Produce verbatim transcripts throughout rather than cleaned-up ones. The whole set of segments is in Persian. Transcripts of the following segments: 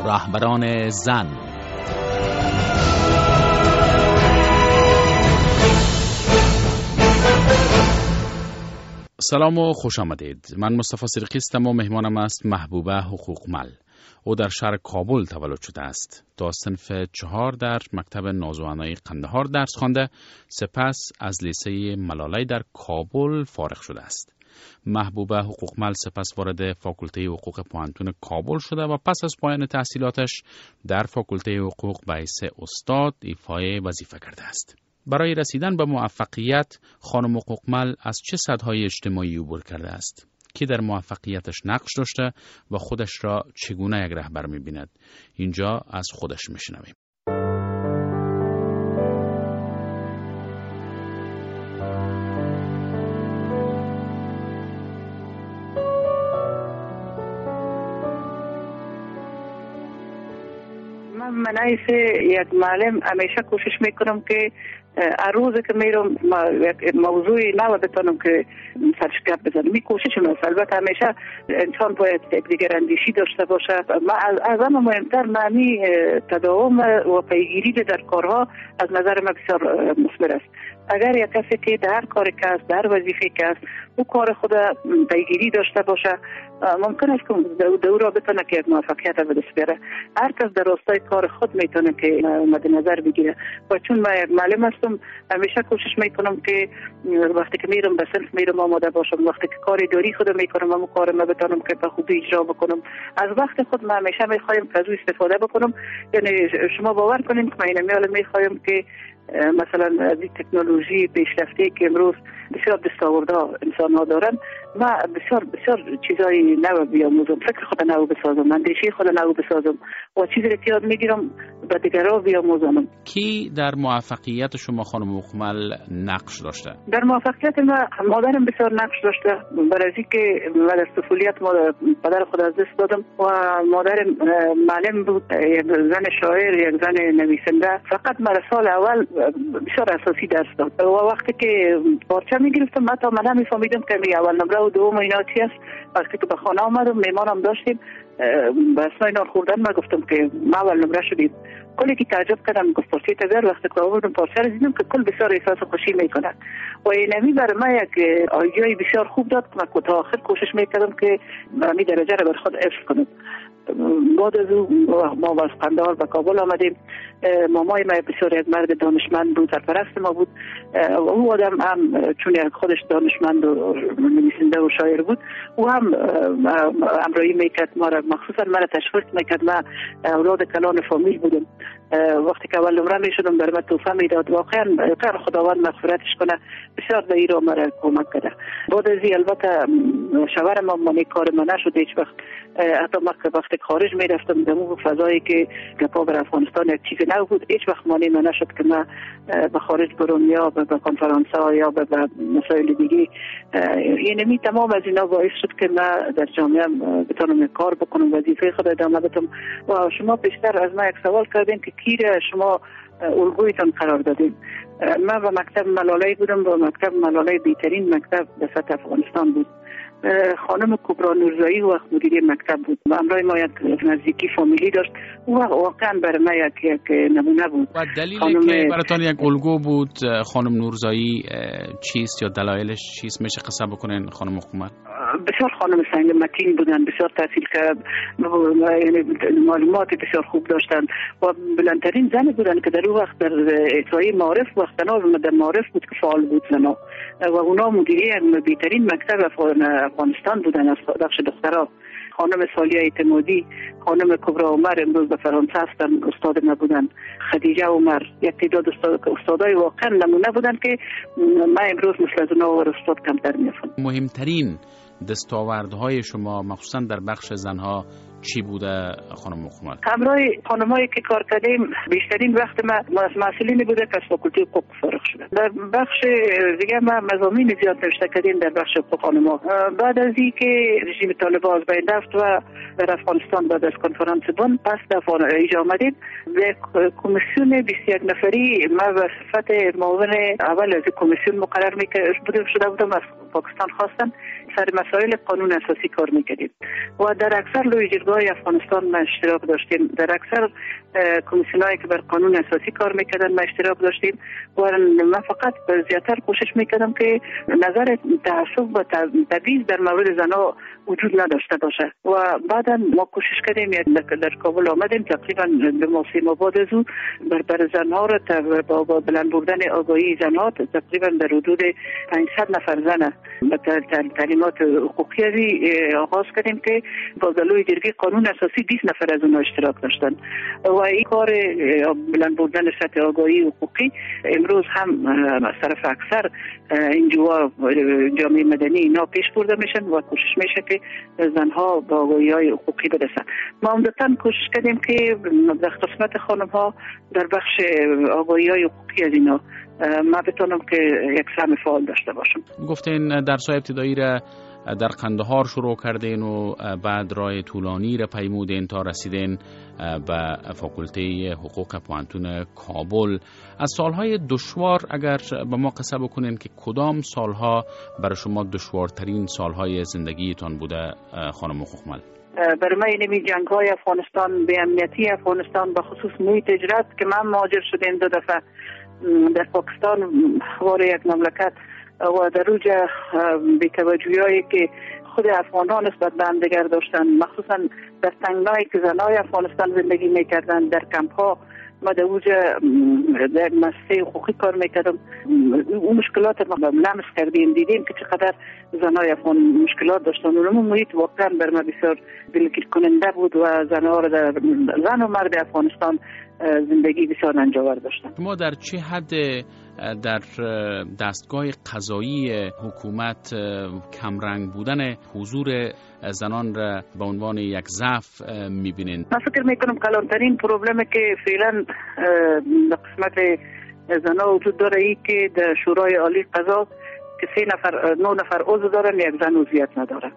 رهبران زن. سلام و خوش آمدید. من مصطفی صدیقی هستم و مهمانم است محبوبه حقوقمل. او در شهر کابل تولد شده است. تا صنف چهار در مکتب نازوانای قندهار درس خوانده، سپس از لیسه ملالای در کابل فارغ شده است. محبوبه حقوقمل سپس وارد فاکولته حقوق پوهنتون کابل شده و پس از پایان تحصیلاتش در فاکولته حقوق به حیث استاد ایفای وظیفه کرده است. برای رسیدن به موفقیت، خانم حقوقمل از چه سطح‌های اجتماعی عبور کرده است؟ کی در موفقیتش نقش داشته و خودش را چگونه یک رهبر می‌بیند؟ اینجا از خودش می‌شنویم. من حیث یک معلم همیشه کوشش میکنم که هر روز که میرم موضوعی نو بتونم که سرش گپ بزنم. می کوششم است. البته همیشه انسان باید دیگر اندیشی داشته باشه. ما از همه مهمتر معنی تداوم و پیگیری در کارها از نظر من بسیار مثمر است. اگر یک کسی که در کاری که است، در وظیفه که است، او کار خود پیگیری داشته باشه، ممکن است که دورا بتونه که یک موفقیت به دست بیاره. هر کس در راستای کار خود میتونه که مد نظر بگیره. و چون من یک معلم هستم، همیشه کوشش میکنم که وقتی که میرم به صنف میرم آماده باشم. وقتی که کار داری خود میکنم، همون کار ما بتونم که به خوبی اجرا بکنم. از وقت خود من همیشه میخوایم از او استفاده بکنم. یعنی شما باور کنین که من میال میخوایم که مثلا از این تکنولوژی پیشرفته که امروز بسیار دستاورده انسان ها دارن، ما بسیار بسیار چیزای نو بیاموزم، فکر خود نو بسازم، اندیشه خود نو بسازم و چیزی که یاد میگیرم به دیگرها بیاموزم. کی در موفقیت شما خانم حقوقمل نقش داشته؟ در موفقیت ما مادرم بسیار نقش داشته. برای اینکه من در طفولیت ما پدر خود از دست دادم و مادرم معلم بود، یک زن شاعر، یک زن نویسنده. فقط من سال اول بسیار اساسی درس داد و وقتی که پارچه میگرفتم حتی من نمیفهمیدم که می اول نمره و دوم اینا چی است. وقتی که به خانه آمدم، میمانم داشتیم، به اسنای نان خوردن من گفتم که ما اول نمره شدیم. کلی که تعجب کردم، گفت پارچه تگر. وقتی که آوردم پارچه رو دیدم که کل بسیار احساس خوشی میکنه و اینمی برای من یک آیدیای بسیار خوب داد که من تا آخر کوشش میکردم که می درجه رو بر خود حفظ کنم. بعد از او ما از قندهار به کابل آمدیم. مامای ما بسیار یک مرد دانشمند بود، سرپرست ما بود. او آدم هم چون خودش دانشمند و نویسنده و شاعر بود، او هم همراهی میکرد ما را، مخصوصا من را تشویق میکرد. من اولاد کلان فامیل بودم. وقتی که اول نمره میشدم در من توفه میداد. واقعا خداوند مغفرتش کنه، بسیار به ایران مرا کمک کرده. بعد از این البته شوهرم هم مانی کار من نشد هیچ وقت. حتی وقتی خارج میرفتم در اون فضایی که گپا بر افغانستان یک چیز نو بود، هیچ وقت مانی من نشد که من به خارج برم یا به کنفرانس ها یا به مسائل دیگه. یعنی تمام از اینا باعث شد که من در جامعه بتونم کار بکنم، وظیفه خود ادامه بدم. و شما پیشتر از من یک سوال کردین که کی را شما الگویتان قرار دادین. من به مکتب ملالای بودم و مکتب ملالای بهترین مکتب در سطح افغانستان بود. خانم کبرا نورزایی وقت مدیر مکتب بود و همراه ما یک نزدیکی فامیلی داشت. او واقعا برای ما یک, یک نمونه بود. و دلیلی خانم... که براتون یک الگو بود خانم نورزایی چیست یا دلایلش چیست؟ میشه قصه بکنین خانم حقوقمل؟ بسیار خانم سنگ متین بودن، بسیار تحصیل کرد، معلومات بسیار خوب داشتن و بلندترین زن بودن که در اون وقت در احصای معارف وقت تنها در معارف بود که فعال بود زنا و اونا مدیری بهترین مکتب افغانستان بودن از بخش دخترها. خانم سالیه اعتمادی، خانم کبرا عمر امروز به فرانسه هستن، استاد ما بودن. خدیجه عمر، یک تعداد استاد استادای واقعا نمونه بودن که من امروز مثل از اونها و استاد کمتر میافم. مهمترین دستاوردهای شما مخصوصا در بخش زنها چی بوده خانم حقوقمل؟ همراه خانمایی که کار کردیم بیشترین وقت ما مسئولینی بوده که از فاکولته حقوق فارغ شدن. در بخش دیگه ما مضامین زیاد نوشته کردیم در بخش حقوق خانم‌ها. بعد از اینکه رژیم طالبان از بین رفت و در افغانستان بعد از کنفرانس بن پس در ایجا آمدید، یک کمیسیون بیست و یک نفری ما به صفت معاون اول از کمیسیون مقرر می‌کردیم شده بودم. از پاکستان خواستن سر مسائل قانون اساسی کار می‌کردیم و در اکثر لوی دادگاه افغانستان ما اشتراک داشتیم، در اکثر کمیسیونایی که بر قانون اساسی کار میکردن ما اشتراک داشتیم و من فقط زیادتر کوشش میکردم که نظر تعصب و تبعیض در مورد زنها وجود نداشته باشه و بعدا ما کوشش کردیم در کابل آمدیم تقریبا به ما سه ماه بعد از او بر بر زنها را با بلند بردن آگاهی زنها تقریبا در حدود پانصد نفر زن به تعلیمات حقوقی ازی آغاز کردیم که با دلوی جرگه قانون اساسی بیست نفر از اونها اشتراک داشتن و این کار بلند بردن سطح آگاهی حقوقی امروز هم از طرف اکثر انجوا جامعه مدنی اینا پیش برده میشن و کوشش میشه که زنها با آگاهی های حقوقی برسن. ما عمدتاً کوشش کردیم که در قسمت خانم ها در بخش آگاهی های حقوقی از اینا ما بتونم که یک سهم فعال داشته باشم. گفتین درس های ابتدایی را در قندهار شروع کردین و بعد راه طولانی را پیمودین تا رسیدین به فاکولته حقوق پوهنتون کابل. از سالهای دشوار اگر به ما قصه بکنین که کدام سالها برای شما دشوارترین سالهای زندگیتان بوده خانم حقوقمل؟ برای من اینمی جنگ های افغانستان، به امنیتی افغانستان، به خصوص محیط هجرت که من مهاجر شدم دو دفعه در پاکستان وارد یک مملکت و در اوجه بی‌توجهی هایی که خود افغان ها نسبت به هم دیگر داشتن، مخصوصا در تنگنایی که زنای افغانستان زندگی میکردن در کمپ ها. ما در اوجه در مسئله حقوقی کار میکردم، اون مشکلات ما لمس کردیم، دیدیم که چقدر زنای افغان مشکلات داشتن. اون محیط واقعا بر ما بسیار دلگیر کننده بود و زنها را در زن و مرد افغانستان زندگی بسیار رنج‌آور داشتن. ما در چه حد در دستگاه قضایی حکومت کمرنگ بودن حضور زنان را به عنوان یک ضعف می‌بینین؟ من فکر میکنم کلانترین پروبلمی که فعلا در قسمت زنان وجود داره ای که در شورای عالی قضا که سه نفر نه نفر عضو دارن، یک زن عضویت نداره.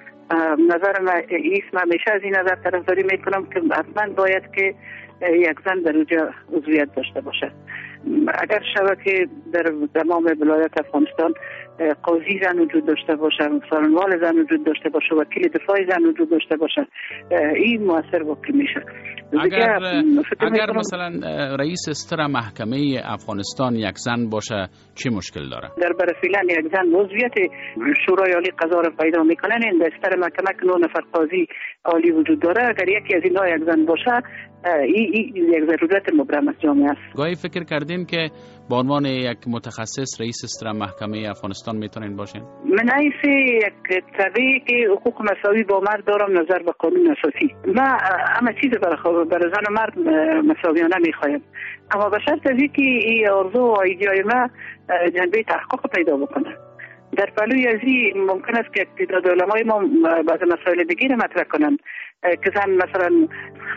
نظر من ایست، من همیشه از این نظر طرفداری میکنم که حتما باید که یک زن در اونجا عضویت داشته باشه. اگر شود که در تمام ولایت افغانستان قاضی زن وجود داشته باشه، سالنوال زن وجود داشته باشه، وکیل دفاع زن وجود داشته باشه، این موثر واقع میشه. اگر اگر مثلا رئیس استر محکمه افغانستان یک زن باشه چه مشکل داره؟ در برای فعلا یک زن عضویت شورای عالی قضا را پیدا میکنن. این در استر محکمه که نه نفر قاضی عالی وجود داره، اگر یکی از اینها یک زن باشه این یک ضرورت مبرم از جامعه است. گاهی فکر کردین که به عنوان یک متخصص رئیس استر محکمه افغانستان میتونین باشین؟ من حیث یک طبیعی که حقوق مساوی با مرد دارم نظر به قانون اساسی. من همه چیز برای برای زن و مرد مساویانه میخوایم، اما به شرط از اینکه این آرزو و ایدئای ما جنبه تحقق پیدا بکنه. در پلوی از این ممکن است که اقتداد علمای ما بعض مسائل دیگه را مطرح کنند که زن مثلا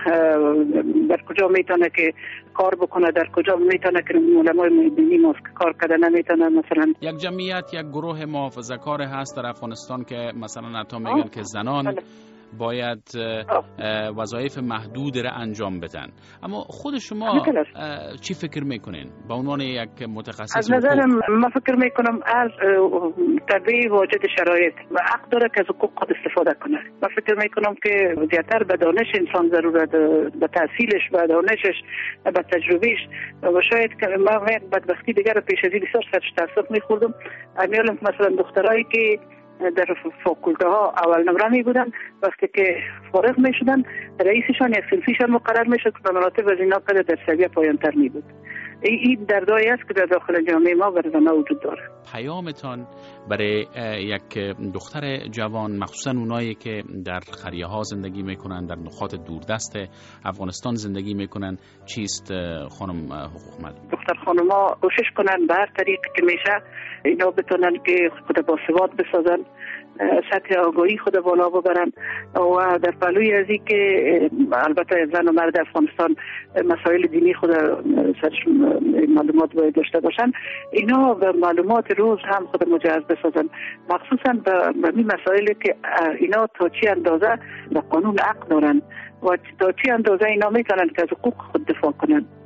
در کجا میتونه که کار بکنه، در کجا میتونه که علمای دینی ما کار کرده نمیتونه. مثلا یک جمعیت یک گروه محافظه‌کار هست در افغانستان که مثلا حتی میگن که زنان باید وظایف محدود را انجام بدن، اما خود شما چی فکر میکنین به عنوان یک متخصص؟ از نظرم من فکر میکنم از طبیعی واجد شرایط و حق داره که از حقوق خود استفاده کنه. من فکر میکنم که زیادتر به دانش انسان ضرورت، به تحصیلش، به دانشش، به تجربهش. و شاید که من یک بدبختی دیگر پیش از این بسیار سرش تاسف میخوردم. امیالم مثلا دخترایی که در فاکولته ها اول نمره می بودن، وقتی که فارغ می شدن رئیسشان یا سلفیشان مقرر می شد که به مراتب از اینا قدر در سویه پایانتر می بود. این دردایی است که در داخل جامعه ما بر زنها وجود داره. پیامتان برای یک دختر جوان، مخصوصا اونایی که در قریه ها زندگی میکنن، در نقاط دوردست افغانستان زندگی میکنن، چیست خانم حقوقمل؟ دختر خانم‌ها کوشش کنن به هر طریق که میشه اینا بتونن که خود باثبات بسازن، سطح آگاهی خود بالا ببرن و در پلوی از این که البته زن و مرد افغانستان مسائل دینی خود سرش معلومات باید داشته باشن، اینا به معلومات روز هم خود مجهز بسازن، مخصوصا به این مسائلی که اینا تا چی اندازه به قانون حق دارن و تا چی اندازه اینا میتونن که از حقوق خود دفاع کنن.